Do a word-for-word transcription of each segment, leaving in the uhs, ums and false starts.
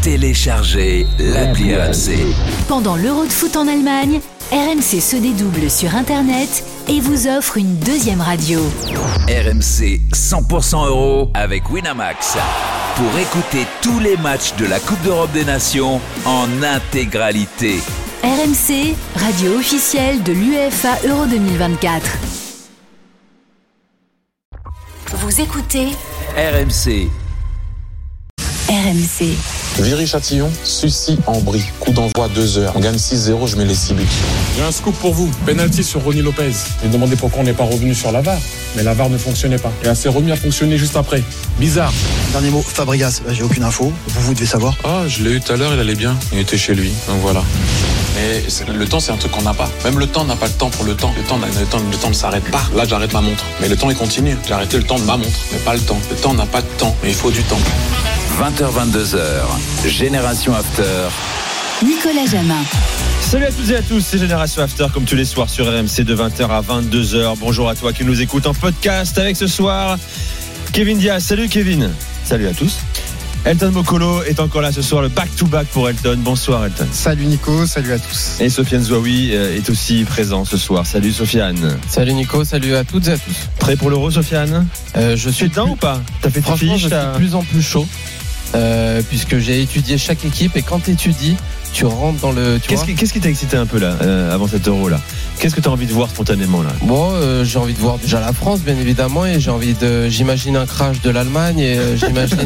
Téléchargez l'appli R M C. Pendant l'Euro de foot en Allemagne, R M C se dédouble sur Internet et vous offre une deuxième radio. R M C cent pour cent euro avec Winamax. Pour écouter tous les matchs de la Coupe d'Europe des Nations en intégralité. R M C, radio officielle de l'UEFA Euro deux mille vingt-quatre. Vous écoutez R M C. R M C. Viry-Châtillon, Sucy en Brie. Coup d'envoi à deux heures. On gagne six zéro, je mets les six buts. J'ai un scoop pour vous. Penalty sur Ronny Lopez. J'ai demandé pourquoi on n'est pas revenu sur la V A R. Mais la V A R ne fonctionnait pas. Et elle s'est remis à fonctionner juste après. Bizarre. Dernier mot, Fabregas. J'ai aucune info. Vous, vous devez savoir. Ah, je l'ai eu tout à l'heure, il allait bien. Il était chez lui. Donc voilà. Mais le temps, c'est un truc qu'on n'a pas. Même le temps n'a pas le temps pour le temps. Le temps, le temps, le temps ne s'arrête pas. Là, j'arrête ma montre. Mais le temps, il continue. J'ai arrêté le temps de ma montre. Mais pas le temps. Le temps n'a pas de temps. Mais il faut du temps. vingt heures vingt-deux heures. Génération After. Nicolas Jamin. Salut à toutes et à tous, c'est Génération After comme tous les soirs sur R M C de vingt heures à vingt-deux heures. Bonjour à toi qui nous écoute en podcast avec ce soir Kevin Diaz. Salut Kevin. Salut à tous. Elton Mokolo est encore là ce soir, le back-to-back pour Elton. Bonsoir Elton. Salut Nico, salut à tous. Et Sofiane Zouaoui est aussi présent ce soir. Salut Sofiane. Salut Nico, salut à toutes et à tous. Prêt pour l'Euro Sofiane? euh, Je suis dedans ou pas? T'as fait tes fiches? Je suis de plus en plus chaud euh, puisque j'ai étudié chaque équipe et quand tu étudies, tu rentres dans le... Tu qu'est-ce, qui, qu'est-ce qui t'a excité un peu là, euh, avant cet Euro là? Qu'est-ce que tu as envie de voir spontanément là? Bon, euh, j'ai envie de voir déjà la France bien évidemment et j'ai envie de... J'imagine un crash de l'Allemagne et euh, j'imagine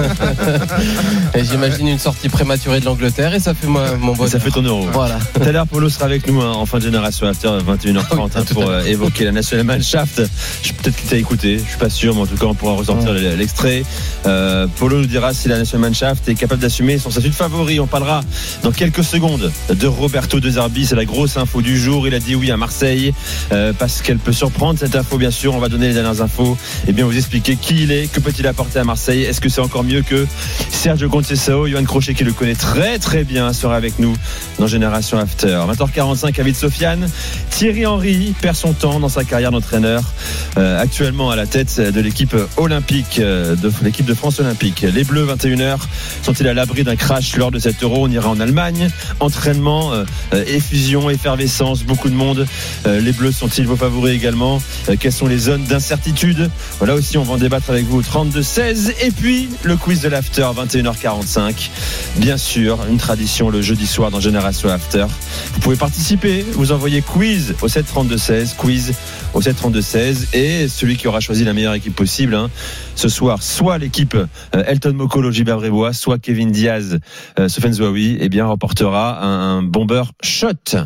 et j'imagine une sortie prématurée de l'Angleterre et ça fait moi, mon bonheur. Ça fait ton Euro. Voilà. Tout à l'heure, Polo sera avec nous hein, en fin de Génération After, vingt et une heures trente hein, pour euh, évoquer la Nationalmannschaft. Je, peut-être qu'il t'a écouté, je suis pas sûr, mais en tout cas on pourra ressortir ouais. l'extrait. Euh, Polo nous dira si la Nationalmannschaft est capable d'assumer son statut de favori. On parlera dans quelques secondes de Roberto De Zerbi, c'est la grosse info du jour. Il a dit oui à Marseille euh, parce qu'elle peut surprendre cette info, bien sûr. On va donner les dernières infos et bien vous expliquer qui il est, que peut-il apporter à Marseille. Est-ce que c'est encore mieux que Sergio Conceição? Yoann Crochet qui le connaît très très bien sera avec nous dans Génération After. vingt heures quarante-cinq avec Sofiane. Thierry Henry perd son temps dans sa carrière d'entraîneur, euh, actuellement à la tête de l'équipe olympique, euh, de l'équipe de France olympique. Les Bleus, vingt et une heures, sont-ils à l'abri d'un crash lors de cet Euro? On ira en Allemagne. Entraînement, euh, effusion, effervescence, beaucoup de monde. Euh, les Bleus sont-ils vos favoris également? euh, Quelles sont les zones d'incertitude? Voilà aussi, on va en débattre avec vous au trente-deux seize. Et puis, le quiz de l'After, vingt et une heures quarante-cinq. Bien sûr, une tradition le jeudi soir dans Génération After. Vous pouvez participer, vous envoyez quiz au sept trente-deux seize, quiz au sept trente-deux seize. Et celui qui aura choisi la meilleure équipe possible, hein, ce soir, soit l'équipe euh, Elton Mokolo, Gilbert Brébois, soit Kevin Diaz, euh, Sofiane Zouaoui, eh bien, remportera un, un bomber shot.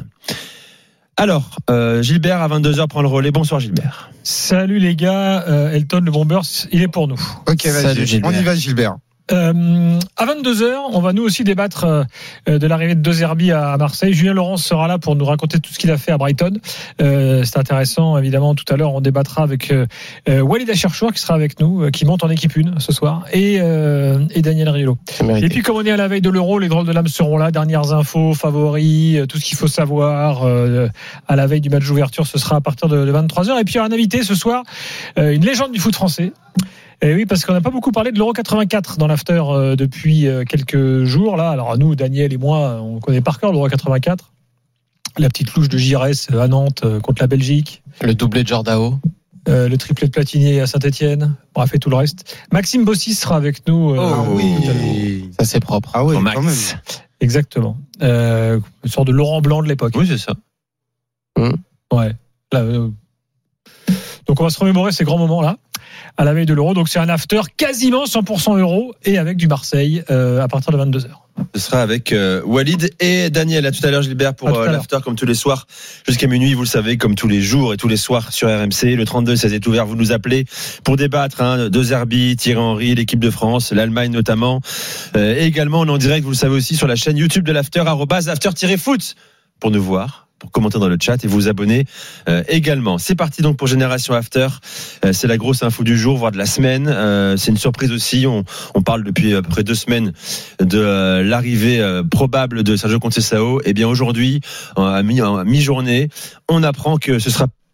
Alors, euh, Gilbert à vingt-deux heures prend le relais. Bonsoir Gilbert. Salut les gars, euh, Elton le bomber, il est pour nous. Ok, vas-y, on y va Gilbert. Euh, à vingt-deux heures, on va nous aussi débattre euh, de l'arrivée de De Zerbi à, à Marseille. Julien Laurence sera là pour nous raconter tout ce qu'il a fait à Brighton. Euh, c'est intéressant, évidemment. Tout à l'heure, on débattra avec euh, Walid Acharchour qui sera avec nous, euh, qui monte en équipe une ce soir, et, euh, et Daniel Riolo. Et puis, comme on est à la veille de l'Euro, les drôles de l'âme seront là. Dernières infos, favoris, euh, tout ce qu'il faut savoir euh, à la veille du match d'ouverture. Ce sera à partir de, de vingt-trois heures. Et puis, il y aura un invité ce soir, euh, une légende du foot français. Et oui, parce qu'on n'a pas beaucoup parlé de l'Euro quatre-vingt-quatre dans l'after euh, depuis euh, quelques jours là. Alors nous, Daniel et moi, on connaît par cœur l'Euro quatre-vingt-quatre. La petite louche de Gires à Nantes euh, contre la Belgique. Le doublé de Jordao. Euh, le triplé de Platini à Saint-Etienne. Bref, et tout le reste. Maxime Bossis sera avec nous. Euh, oh oui, ça c'est propre. Ah oui, quand même. Exactement. Euh, une sorte de Laurent Blanc de l'époque. Oui, c'est ça. Mmh. Ouais. Là, euh... Donc on va se remémorer ces grands moments là à la veille de l'Euro. Donc c'est un after quasiment cent pour cent Euro et avec du Marseille euh, à partir de vingt-deux heures. Ce sera avec euh, Walid et Daniel. À tout à l'heure Gilbert pour euh, l'after comme tous les soirs jusqu'à minuit, vous le savez, comme tous les jours et tous les soirs sur R M C. Le trente-deux seize est ouvert, vous nous appelez pour débattre hein, De Zerbi, Thierry Henry, l'équipe de France, l'Allemagne notamment. Euh, et également on est en direct, vous le savez aussi, sur la chaîne YouTube de l'after, arobase after-foot pour nous voir, pour commenter dans le chat et vous abonner euh, également. C'est parti donc pour Génération After. Euh, c'est la grosse info du jour, voire de la semaine. Euh, c'est une surprise aussi. On, on parle depuis à peu près deux semaines de euh, l'arrivée euh, probable de Sergio Conceição. Et bien aujourd'hui, à mi- en mi-journée, on apprend que ce sera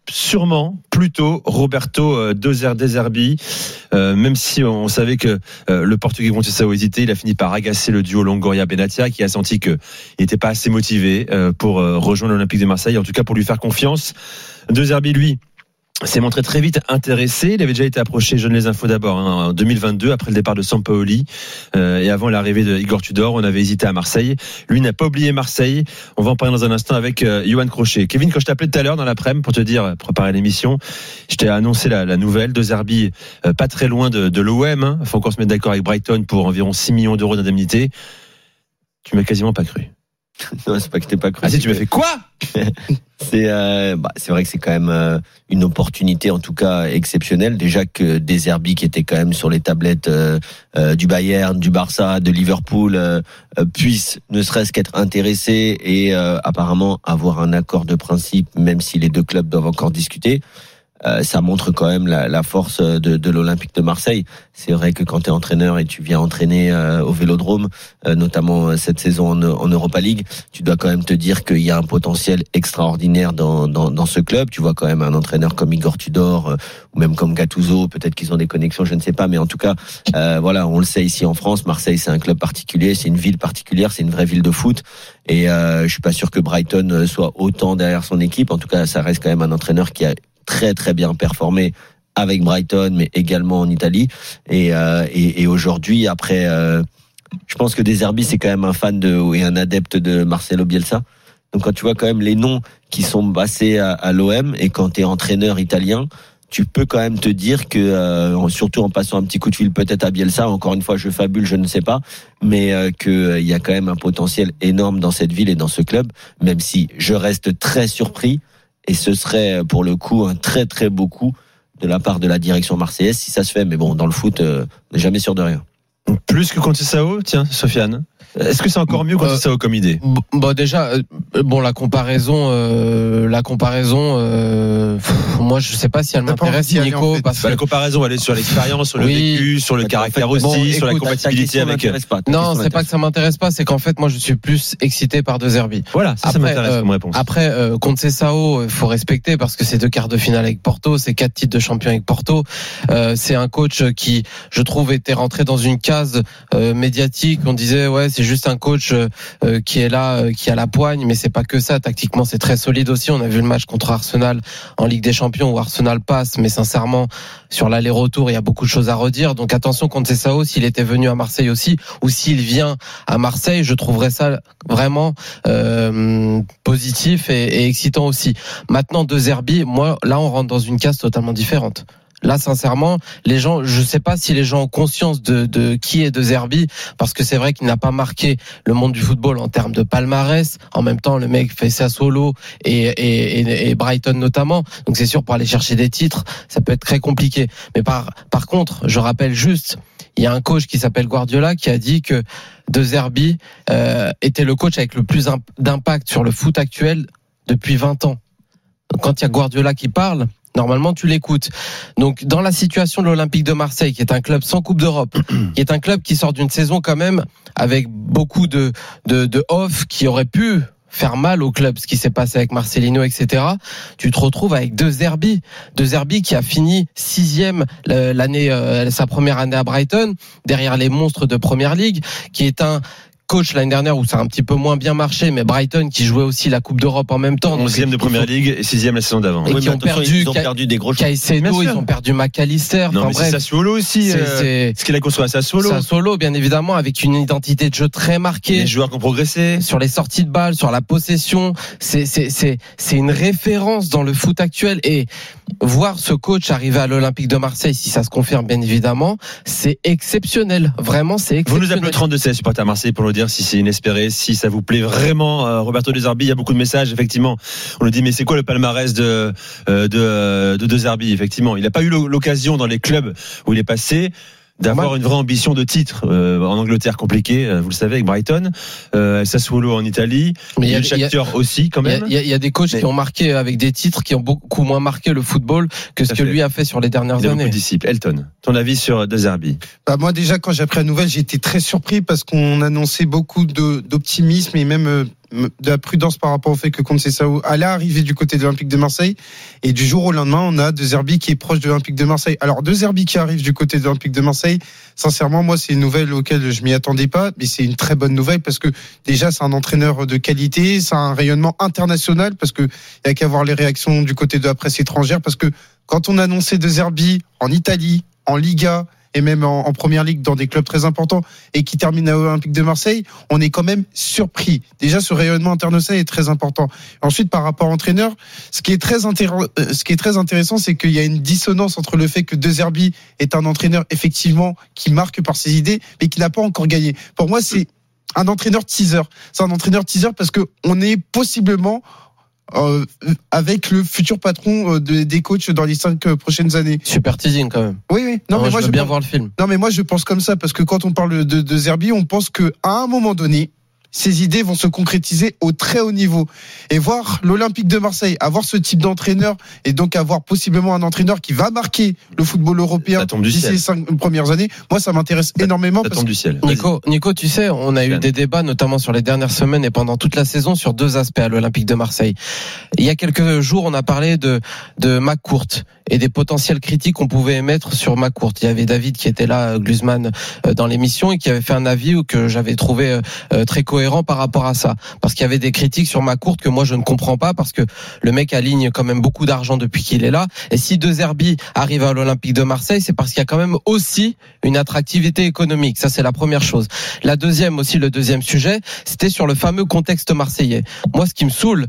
sûrement plutôt Roberto De Zerbi, euh, même si on savait que euh, le Portugais Conceição hésitait, il a fini par agacer le duo Longoria-Benatia, qui a senti qu'il n'était pas assez motivé euh, pour euh, rejoindre l'Olympique de Marseille, en tout cas pour lui faire confiance. De Zerbi, lui, s'est montré très vite intéressé. Il avait déjà été approché, je donne les infos d'abord, hein, en deux mille vingt-deux, après le départ de Sampaoli euh, et avant l'arrivée de Igor Tudor. On avait hésité à Marseille. Lui n'a pas oublié Marseille. On va en parler dans un instant avec euh, Johan Crochet. Kevin, quand je t'appelais tout à l'heure dans l'après-midi pour te dire, préparer l'émission, je t'ai annoncé la, la nouvelle. De Zerbi, euh, pas très loin de, de l'O M. Hein. Faut encore se mettre d'accord avec Brighton pour environ six millions d'euros d'indemnité. Tu m'as quasiment pas cru. Non, c'est pas que je t'ai pas cru. Ah si, tu m'as fait quoi? C'est euh, bah, c'est vrai que c'est quand même euh, une opportunité en tout cas exceptionnelle. Déjà que De Zerbi, qui était quand même sur les tablettes euh, euh, du Bayern, du Barça, de Liverpool, euh, euh, puisse ne serait-ce qu'être intéressé et euh, apparemment avoir un accord de principe, même si les deux clubs doivent encore discuter. Euh, ça montre quand même la, la force de, de l'Olympique de Marseille. C'est vrai que quand tu es entraîneur et tu viens entraîner euh, au Vélodrome, euh, notamment cette saison en, en Europa League, tu dois quand même te dire qu'il y a un potentiel extraordinaire dans, dans, dans ce club. Tu vois quand même un entraîneur comme Igor Tudor euh, ou même comme Gattuso, peut-être qu'ils ont des connexions, je ne sais pas, mais en tout cas, euh, voilà, on le sait ici en France, Marseille c'est un club particulier, c'est une ville particulière, c'est une vraie ville de foot. Et euh, je suis pas sûr que Brighton soit autant derrière son équipe. En tout cas, ça reste quand même un entraîneur qui a très très bien performé avec Brighton, mais également en Italie. Et, euh, et, et aujourd'hui, après, euh, je pense que De Zerbi, c'est quand même un fan de, et un adepte de Marcelo Bielsa. Donc quand tu vois quand même les noms qui sont passés à, à l'O M, et quand tu es entraîneur italien, tu peux quand même te dire que, euh, surtout en passant un petit coup de fil peut-être à Bielsa, encore une fois je fabule, je ne sais pas, mais euh, qu'il euh, y a quand même un potentiel énorme dans cette ville et dans ce club, même si je reste très surpris. Et ce serait pour le coup un très très beau coup de la part de la direction marseillaise si ça se fait. Mais bon, dans le foot, euh, on n'est jamais sûr de rien. Plus que Conceição, tiens, Sofiane. Est-ce que c'est encore mieux Conceição euh, comme idée? Bon, déjà, euh, bon, la comparaison, euh, la comparaison, euh, pff, moi, je sais pas si elle m'intéresse, si Nico, en fait. Parce que bah, la comparaison, elle est sur l'expérience, sur le oui, vécu, sur le caractère en fait, aussi, bon, sur écoute, la compatibilité avec. Pas, non, c'est pas que ça m'intéresse pas, c'est qu'en fait, moi, je suis plus excité par De Zerbi. Voilà, ça, après, ça m'intéresse euh, comme réponse. Après, euh, Conceição, il faut respecter parce que c'est deux quarts de finale avec Porto, c'est quatre titres de champion avec Porto. Euh, c'est un coach qui, je trouve, était rentré dans une case euh, médiatique. On disait, ouais, c'est juste un coach euh, qui est là, euh, qui a la poigne, mais c'est pas que ça. Tactiquement, c'est très solide aussi. On a vu le match contre Arsenal en Ligue des Champions où Arsenal passe, mais sincèrement, sur l'aller-retour, il y a beaucoup de choses à redire. Donc attention, Conceição, s'il était venu à Marseille aussi, ou s'il vient à Marseille, je trouverais ça vraiment euh, positif et, et excitant aussi. Maintenant, De Zerbi, moi, là, on rentre dans une case totalement différente. Là, sincèrement, les gens, je sais pas si les gens ont conscience de, de qui est De Zerbi, parce que c'est vrai qu'il n'a pas marqué le monde du football en termes de palmarès. En même temps, le mec fait ça solo et, et, et, et Brighton notamment. Donc c'est sûr, pour aller chercher des titres, ça peut être très compliqué. Mais par, par contre, je rappelle juste, il y a un coach qui s'appelle Guardiola qui a dit que De Zerbi euh, était le coach avec le plus d'impact sur le foot actuel depuis vingt ans. Donc quand il y a Guardiola qui parle, normalement, tu l'écoutes. Donc, dans la situation de l'Olympique de Marseille, qui est un club sans Coupe d'Europe, qui est un club qui sort d'une saison quand même avec beaucoup de, de, de off qui aurait pu faire mal au club, ce qui s'est passé avec Marcelino, et cetera. Tu te retrouves avec De Zerbi, De Zerbi qui a fini sixième l'année, euh, sa première année à Brighton, derrière les monstres de Première Ligue, qui est un coach l'année dernière où ça a un petit peu moins bien marché, mais Brighton qui jouait aussi la Coupe d'Europe en même temps. onzième de Première Ligue et sixième la saison d'avant. Et oui, qui ont perdu, ils ont perdu des gros Caicedo, ils ont perdu McAllister. Non, enfin, mais bref, c'est Sassuolo aussi. C'est, euh, c'est ce qu'il a construit à Sassuolo. Sassuolo, bien évidemment, avec une identité de jeu très marquée. Les joueurs qui ont progressé. Sur les sorties de balles, sur la possession. C'est, c'est, c'est, c'est une référence dans le foot actuel. Et voir ce coach arriver à l'Olympique de Marseille, si ça se confirme, bien évidemment, c'est exceptionnel. Vraiment, c'est exceptionnel. Vous nous appelez trente-deux seize, supporter à Marseille, pour nous dire si c'est inespéré, si ça vous plaît vraiment. euh, Roberto De Zerbi, il y a beaucoup de messages, effectivement. On nous dit, mais c'est quoi le palmarès de euh, de, de De Zerbi? Effectivement, il n'a pas eu l'occasion dans les clubs où il est passé d'avoir une vraie ambition de titre. Euh, en Angleterre, compliqué, vous le savez, avec Brighton, euh, Sassuolo en Italie, mais il y a le Shakhtar aussi quand même. Il y, y a des coachs mais... qui ont marqué avec des titres qui ont beaucoup moins marqué le football que ce que lui a fait sur les dernières il a années. Beaucoup de disciples. Elton, ton avis sur De Zerbi? Bah moi déjà, quand j'ai appris la nouvelle, j'ai été très surpris parce qu'on annonçait beaucoup de, d'optimisme et même euh, de la prudence par rapport au fait que Conceição allait arriver du côté de l'Olympique de Marseille. Et du jour au lendemain, on a De Zerbi qui est proche de l'Olympique de Marseille. Alors, De Zerbi qui arrive du côté de l'Olympique de Marseille, sincèrement, moi, c'est une nouvelle auquel je m'y attendais pas, mais c'est une très bonne nouvelle parce que déjà, c'est un entraîneur de qualité, c'est un rayonnement international parce que il y a qu'à voir les réactions du côté de la presse étrangère parce que quand on annonçait De Zerbi en Italie, en Liga, et même en, en première ligue dans des clubs très importants et qui termine à l'Olympique de Marseille, on est quand même surpris. Déjà, ce rayonnement international est très important. Ensuite, par rapport à l'entraîneur, ce qui est très intér- ce qui est très intéressant, c'est qu'il y a une dissonance entre le fait que De Zerbi est un entraîneur effectivement qui marque par ses idées, mais qui n'a pas encore gagné. Pour moi, c'est un entraîneur teaser. C'est un entraîneur teaser parce que on est possiblement Euh, avec le futur patron de, des coachs dans les cinq prochaines années. Super teasing quand même. Oui, oui. Non, non mais moi je veux je bien pense, voir le film. Non, mais moi je pense comme ça parce que quand on parle de, de Zerbi, on pense que à un moment donné, ces idées vont se concrétiser au très haut niveau. Et voir l'Olympique de Marseille avoir ce type d'entraîneur et donc avoir possiblement un entraîneur qui va marquer le football européen d'ici les cinq premières années, moi ça m'intéresse ça, énormément. Ça parce tombe du ciel. Nico, Nico, tu sais, on a eu des débats notamment sur les dernières semaines et pendant toute la saison sur deux aspects à l'Olympique de Marseille. Il y a quelques jours, on a parlé de de McCourt et des potentielles critiques qu'on pouvait émettre sur McCourt. Il y avait David qui était là, Glusman, dans l'émission et qui avait fait un avis que j'avais trouvé très cohérent par rapport à ça, parce qu'il y avait des critiques sur McCourt que moi je ne comprends pas, parce que le mec aligne quand même beaucoup d'argent depuis qu'il est là, et si De Zerbi arrive à l'Olympique de Marseille, c'est parce qu'il y a quand même aussi une attractivité économique. Ça, c'est la première chose. La deuxième aussi, le deuxième sujet, c'était sur le fameux contexte marseillais. Moi, ce qui me saoule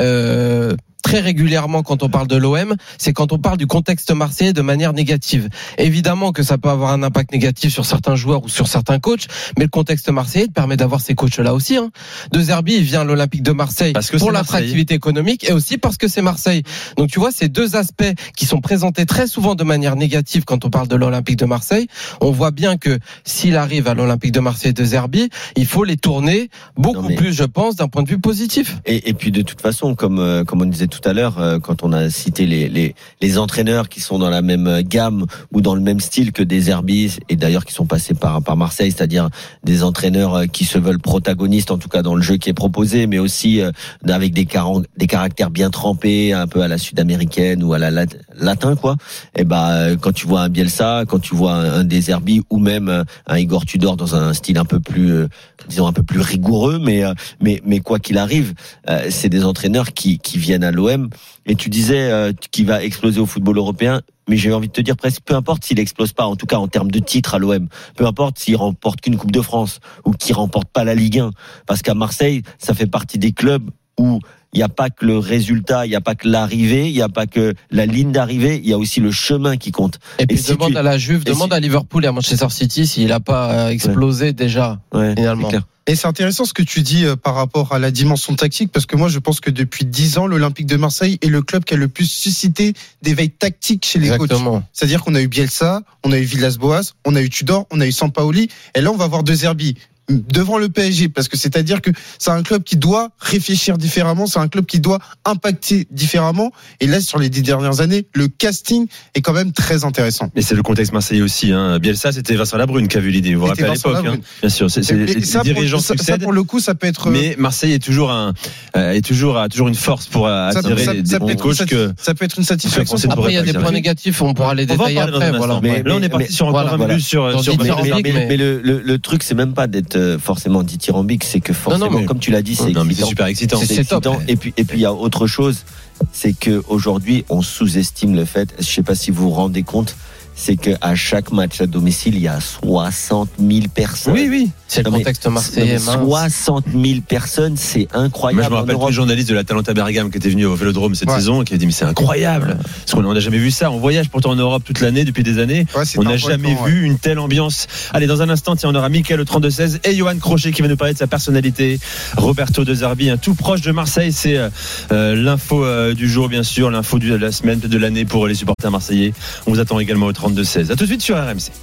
euh, très régulièrement quand on parle de l'O M, c'est quand on parle du contexte marseillais de manière négative. Évidemment que ça peut avoir un impact négatif sur certains joueurs ou sur certains coachs, mais le contexte marseillais permet d'avoir ces coachs-là aussi. Hein. De Zerbi, il vient à l'Olympique de Marseille pour l'attractivité économique et aussi parce que c'est Marseille. Donc tu vois, ces deux aspects qui sont présentés très souvent de manière négative quand on parle de l'Olympique de Marseille, on voit bien que s'il arrive à l'Olympique de Marseille de Zerbi, il faut les tourner beaucoup non mais... plus, je pense, d'un point de vue positif. Et, et puis de toute façon, comme, euh, comme on disait tout à l'heure, euh, quand on a cité les, les, les entraîneurs qui sont dans la même gamme ou dans le même style que De Zerbi, et d'ailleurs qui sont passés par, par Marseille, c'est-à-dire des entraîneurs qui se veulent protagonistes, en tout cas dans le jeu qui est proposé, mais aussi euh, avec des, car- des caractères bien trempés, un peu à la sud-américaine ou à la lat- latin, quoi. Et ben, quand tu vois un Bielsa, quand tu vois un, un De Zerbi ou même un Igor Tudor dans un style un peu plus, euh, disons un peu plus rigoureux, mais euh, mais mais quoi qu'il arrive, euh, c'est des entraîneurs qui qui viennent à l'O M. Et tu disais euh, qu'il va exploser au football européen, mais j'ai envie de te dire presque peu importe s'il explose pas, en tout cas en termes de titres à l'O M, peu importe s'il remporte qu'une Coupe de France ou qu'il remporte pas la Ligue un, parce qu'à Marseille, ça fait partie des clubs où il n'y a pas que le résultat, il n'y a pas que l'arrivée, il n'y a pas que la ligne d'arrivée, il y a aussi le chemin qui compte. Et puis et si demande tu... à la Juve, et demande si... à Liverpool et à Manchester City s'il n'a pas explosé ouais. déjà, ouais, finalement. Et c'est intéressant ce que tu dis euh, par rapport à la dimension tactique, parce que moi je pense que depuis dix ans, l'Olympique de Marseille est le club qui a le plus suscité d'éveil tactique chez les Exactement. coachs. C'est-à-dire qu'on a eu Bielsa, on a eu Villas-Boas, on a eu Tudor, on a eu Sampaoli, et là on va avoir De Zerbi devant le P S G, parce que c'est-à-dire que c'est un club qui doit réfléchir différemment, c'est un club qui doit impacter différemment, et là sur les dix dernières années, le casting est quand même très intéressant. Et c'est le contexte marseillais aussi, hein. Bielsa, c'était Vincent Labrune qui a vu l'idée, vous vous rappelez à l'époque, hein. Bien sûr, c'est, c'est les, ça, les dirigeants pour, ça, succèdent, ça pour le coup, ça peut être. Mais Marseille est toujours un, euh, est toujours a toujours une force pour attirer ça, des, ça des coachs que. Ça peut être une satisfaction. Après, il y a des points négatifs, on pourra les détailler après. Voilà. Mais là, on est parti sur encore un plus sur sur. Mais le le truc, c'est même pas d'être forcément dithyrambique, c'est que forcément, non, non, comme tu l'as dit, c'est, non, excitant. C'est super excitant. C'est, c'est excitant. Et puis, et puis, il y a autre chose, c'est que aujourd'hui, on sous-estime le fait. Je sais pas si vous vous rendez compte, c'est que à chaque match à domicile, il y a soixante mille personnes. Oui, oui. C'est le non, contexte marseillais. soixante mille personnes, c'est incroyable. Moi, je me rappelle tous les journalistes de l'Atalanta Bergame qui étaient venus au Vélodrome cette ouais. saison, qui a dit mais c'est incroyable. Parce qu'on n'a jamais vu ça. On voyage pourtant en Europe toute l'année depuis des années. Ouais, on n'a jamais ouais. vu une telle ambiance. Allez, dans un instant, tiens, on aura Mickaël au trente-deux seize et Johan Crochet qui va nous parler de sa personnalité. Roberto De Zerbi, un tout proche de Marseille. C'est euh, l'info euh, du jour, bien sûr, l'info de la semaine, de l'année pour les supporters marseillais. On vous attend également au trente-deux seize. À tout de suite sur R M C.